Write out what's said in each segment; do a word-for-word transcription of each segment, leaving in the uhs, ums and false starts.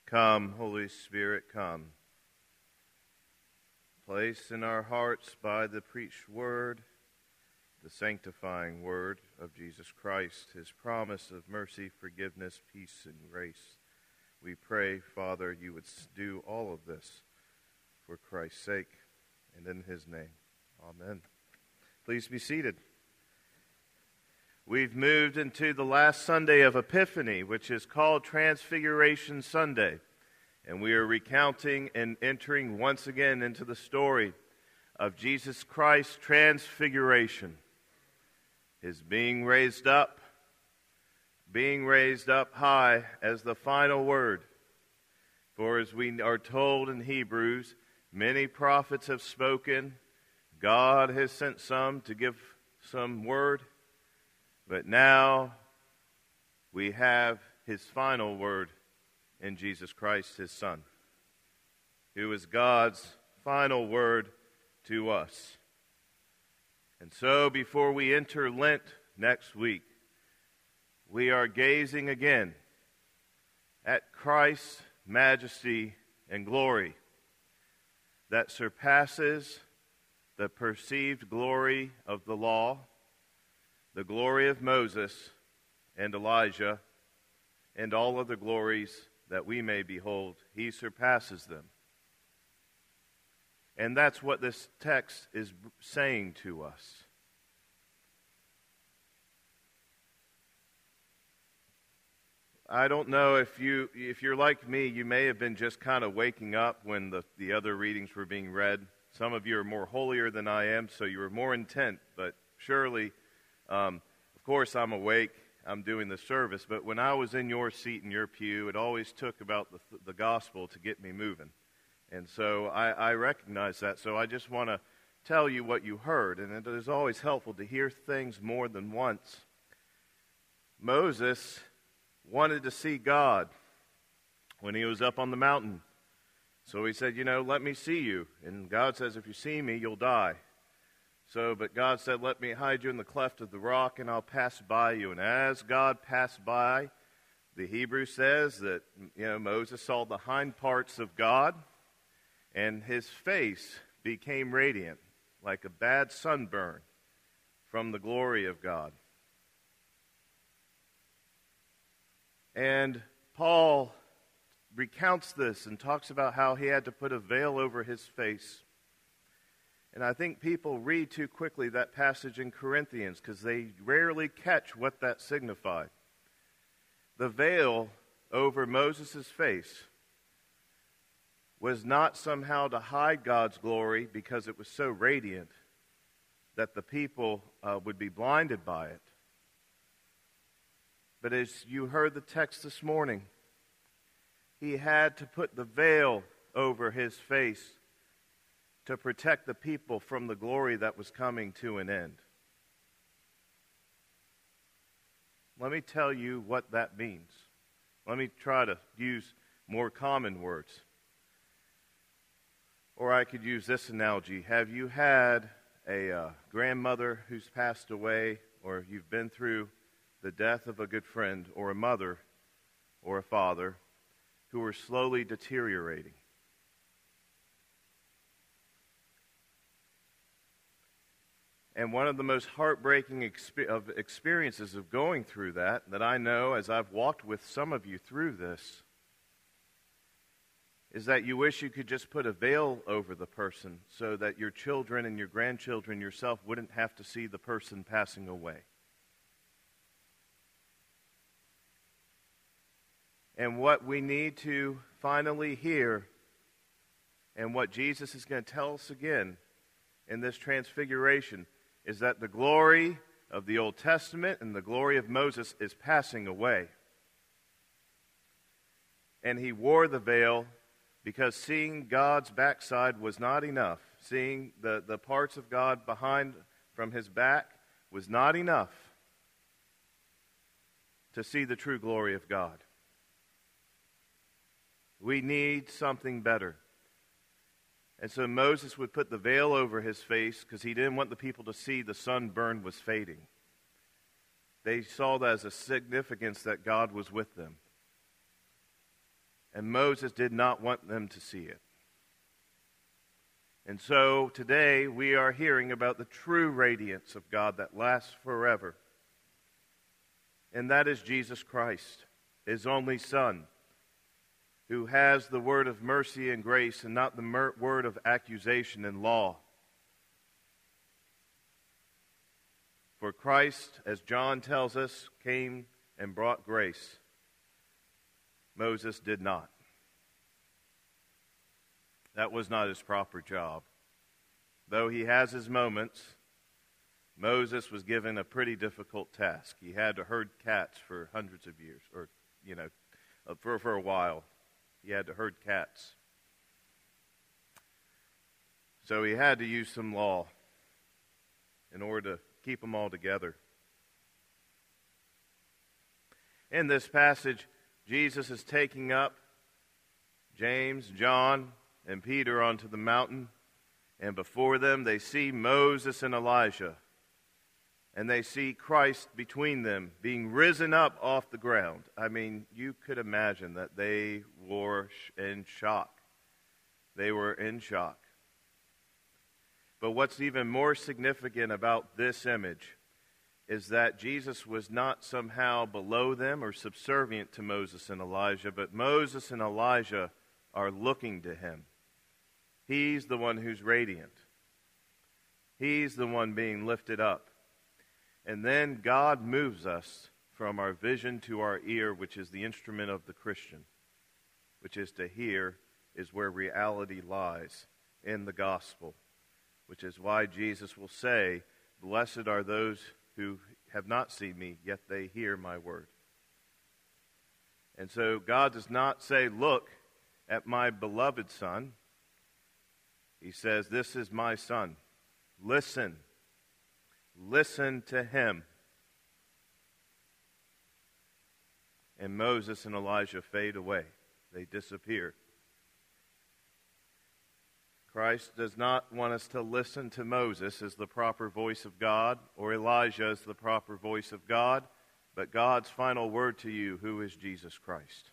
Come, Holy Spirit, come. Place in our hearts by the preached word, the sanctifying word of Jesus Christ, his promise of mercy, forgiveness, peace, and grace. We pray, Father, you would do all of this for Christ's sake and in his name. Amen. Please be seated. We've moved into the last Sunday of Epiphany, which is called Transfiguration Sunday. And we are recounting and entering once again into the story of Jesus Christ's transfiguration. His being raised up, being raised up high as the final word. For as we are told in Hebrews, many prophets have spoken. God has sent some to give some word. But now we have his final word in Jesus Christ, his Son, who is God's final word to us. And so before we enter Lent next week, we are gazing again at Christ's majesty and glory that surpasses the perceived glory of the law, the glory of Moses and Elijah, and all other glories that we may behold. He surpasses them. And that's what this text is saying to us. I don't know if you, if you're like me, you may have been just kind of waking up when the, the other readings were being read. Some of you are more holier than I am, so you were more intent, but surely Um, of course, I'm awake, I'm doing the service, but when I was in your seat in your pew, it always took about the, the gospel to get me moving. And so I, I recognize that, so I just want to tell you what you heard, and it is always helpful to hear things more than once. Moses wanted to see God when he was up on the mountain. So he said, you know, let me see you. And God says, if you see me, you'll die. So, but God said, let me hide you in the cleft of the rock, and I'll pass by you. And as God passed by, the Hebrew says that, you know, Moses saw the hind parts of God, and his face became radiant, like a bad sunburn from the glory of God. And Paul recounts this and talks about how he had to put a veil over his face. And I think people read too quickly that passage in Corinthians because they rarely catch what that signified. The veil over Moses' face was not somehow to hide God's glory because it was so radiant that the people uh, would be blinded by it. But as you heard the text this morning, he had to put the veil over his face to protect the people from the glory that was coming to an end. Let me tell you what that means. Let me try to use more common words. Or I could use this analogy. Have you had a uh, grandmother who's passed away, or you've been through the death of a good friend, or a mother or a father who are slowly deteriorating? And one of the most heartbreaking exp- of experiences of going through that, that I know as I've walked with some of you through this, is that you wish you could just put a veil over the person so that your children and your grandchildren yourself wouldn't have to see the person passing away. And what we need to finally hear, and what Jesus is going to tell us again in this transfiguration, is that the glory of the Old Testament and the glory of Moses is passing away. And he wore the veil because seeing God's backside was not enough. Seeing the, the parts of God behind from his back was not enough to see the true glory of God. We need something better. And so Moses would put the veil over his face because he didn't want the people to see the sunburn was fading. They saw that as a significance that God was with them. and Moses did not want them to see it. And so today we are hearing about the true radiance of God that lasts forever. And that is Jesus Christ, his only Son, who has the word of mercy and grace and not the mer- word of accusation and law. For Christ, as John tells us, came and brought grace. Moses did not. That was not his proper job. Though he has his moments, Moses was given a pretty difficult task. He had to herd cats for hundreds of years, or, you know, for, for a while. He had to herd cats. So he had to use some law in order to keep them all together. In this passage, Jesus is taking up James, John, and Peter onto the mountain, and before them they see Moses and Elijah, and they see Christ between them being risen up off the ground. I mean, you could imagine that they were in shock. They were in shock. But what's even more significant about this image is that Jesus was not somehow below them or subservient to Moses and Elijah, but Moses and Elijah are looking to him. He's the one who's radiant. He's the one being lifted up. And then God moves us from our vision to our ear, which is the instrument of the Christian, which is to hear, is where reality lies in the gospel, which is why Jesus will say, "Blessed are those who have not seen me, yet they hear my word." And so God does not say, "Look at my beloved Son." He says, "This is my Son. Listen. Listen to him." And Moses and Elijah fade away. They disappear. Christ does not want us to listen to Moses as the proper voice of God, or Elijah as the proper voice of God, but God's final word to you, who is Jesus Christ.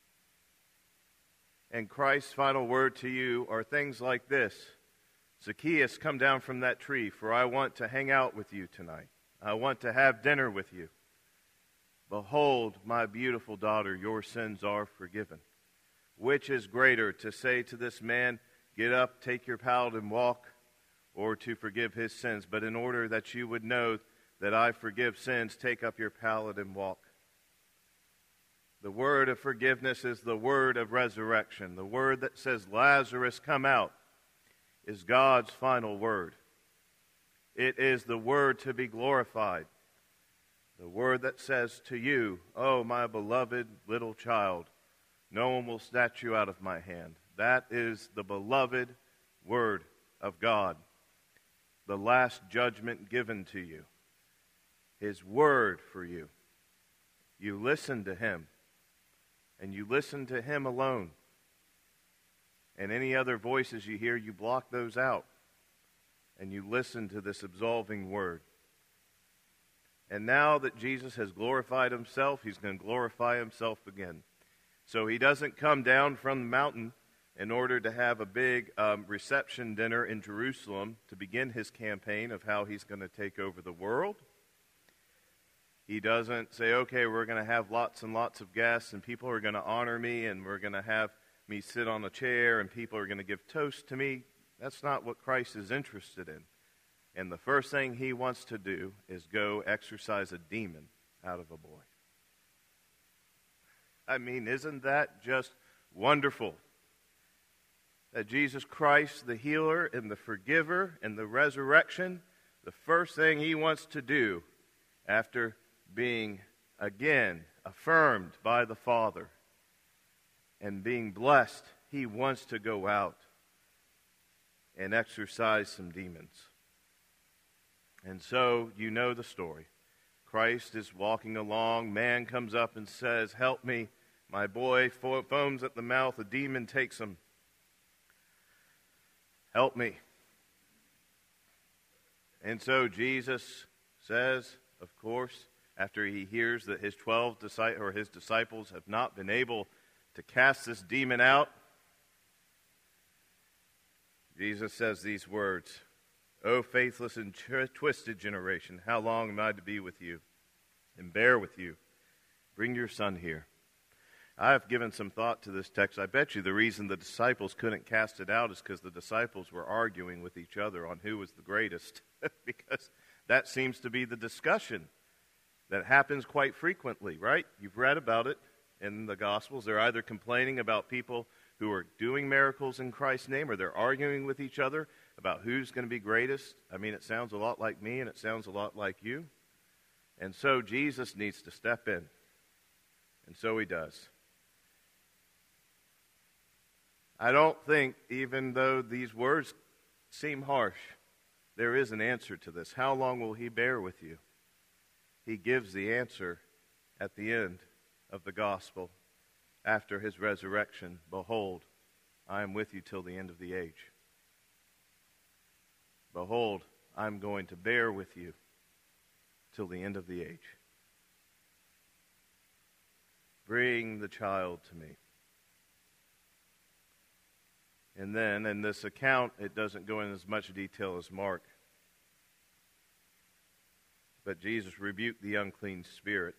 And Christ's final word to you are things like this: "Zacchaeus, come down from that tree, for I want to hang out with you tonight. I want to have dinner with you. Behold, my beautiful daughter, your sins are forgiven." Which is greater, to say to this man, "Get up, take your pallet and walk," or to forgive his sins? But in order that you would know that I forgive sins, take up your pallet and walk. The word of forgiveness is the word of resurrection. The word that says, "Lazarus, come out," is God's final word. It is the word to be glorified. The word that says to you, "Oh, my beloved little child, no one will snatch you out of my hand." That is the beloved word of God. The last judgment given to you. His word for you. You listen to him. And you listen to him alone. And any other voices you hear, you block those out. And you listen to this absolving word. And now that Jesus has glorified himself, he's going to glorify himself again. So he doesn't come down from the mountain in order to have a big um, reception dinner in Jerusalem to begin his campaign of how he's going to take over the world. He doesn't say, "Okay, we're going to have lots and lots of guests, and people are going to honor me, and we're going to have me sit on a chair, and people are going to give toast to me." That's not what Christ is interested in. And the first thing he wants to do is go exorcise a demon out of a boy. I mean, isn't that just wonderful? That Jesus Christ, the healer and the forgiver and the resurrection, the first thing he wants to do after being again affirmed by the Father and being blessed, he wants to go out and exorcise some demons. And so you know the story. Christ is walking along. Man comes up and says, "Help me. My boy fo- foams at the mouth. A demon takes him. Help me." And so Jesus says, of course, after he hears that his twelve disciples or his disciples have not been able to cast this demon out, Jesus says these words, "O faithless and twisted generation, how long am I to be with you and bear with you? Bring your son here." I have given some thought to this text. I bet you the reason the disciples couldn't cast it out is because the disciples were arguing with each other on who was the greatest, because that seems to be the discussion that happens quite frequently, right? You've read about it in the Gospels. They're either complaining about people who are doing miracles in Christ's name, or they're arguing with each other about who's going to be greatest. I mean, it sounds a lot like me, and it sounds a lot like you. And so Jesus needs to step in. And so he does. I don't think, even though these words seem harsh, there is an answer to this. How long will he bear with you? He gives the answer at the end of the gospel after his resurrection. Behold, I am with you till the end of the age. Behold, I'm going to bear with you till the end of the age. Bring the child to me. And then, in this account, it doesn't go in as much detail as Mark. But Jesus rebuked the unclean spirit.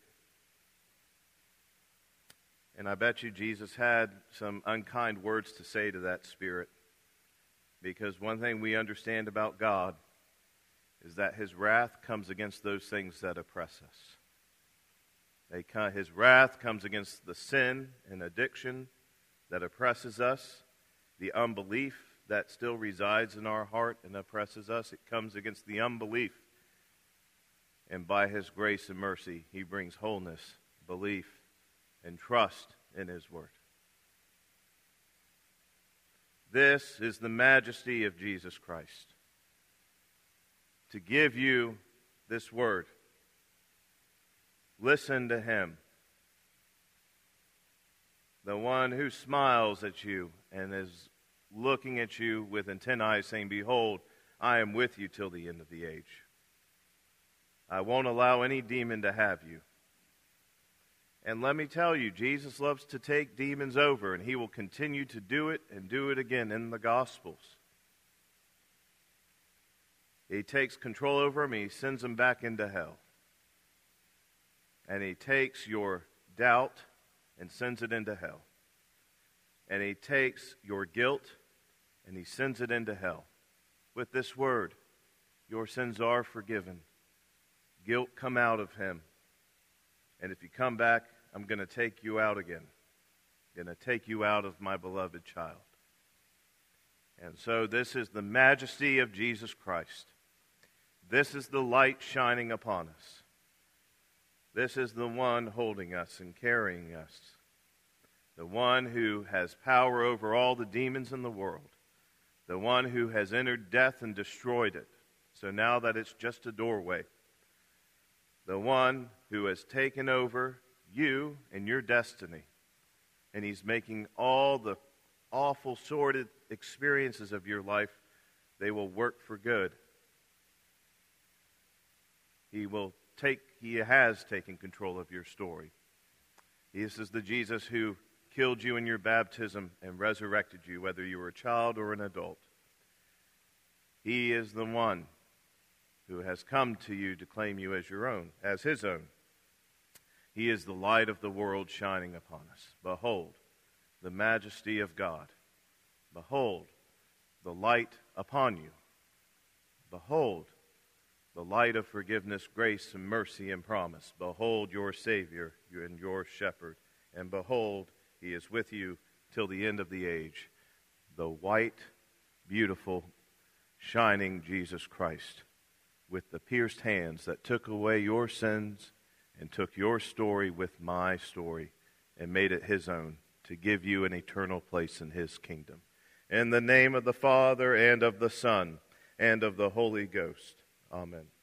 And I bet you Jesus had some unkind words to say to that spirit. Because one thing we understand about God is that his wrath comes against those things that oppress us. They, his wrath comes against the sin and addiction that oppresses us, the unbelief that still resides in our heart and oppresses us. It comes against the unbelief. And by his grace and mercy, he brings wholeness, belief, and trust in his word. This is the majesty of Jesus Christ. To give you this word. Listen to him. The one who smiles at you and is looking at you with intent eyes, saying, "Behold, I am with you till the end of the age. I won't allow any demon to have you." And let me tell you, Jesus loves to take demons over, and he will continue to do it and do it again in the Gospels. He takes control over them, and he sends them back into hell. And he takes your doubt and sends it into hell. And he takes your guilt and he sends it into hell. With this word, your sins are forgiven. Guilt come out of him. And if you come back, I'm going to take you out again. I'm going to take you out of my beloved child. And so this is the majesty of Jesus Christ. This is the light shining upon us. This is the one holding us and carrying us. The one who has power over all the demons in the world. The one who has entered death and destroyed it. So now that it's just a doorway. The one who has taken over you and your destiny. And he's making all the awful, sordid experiences of your life, they will work for good. He will take, he has taken control of your story. This is the Jesus who killed you in your baptism and resurrected you, whether you were a child or an adult. He is the one who has come to you to claim you as your own, as his own. He is the light of the world shining upon us. Behold, the majesty of God. Behold, the light upon you. Behold, the light of forgiveness, grace, and mercy and promise. Behold your Savior and your Shepherd. And behold, he is with you till the end of the age. The white, beautiful, shining Jesus Christ with the pierced hands that took away your sins and took your story with my story and made it his own to give you an eternal place in his kingdom. In the name of the Father, and of the Son, and of the Holy Ghost. Amen.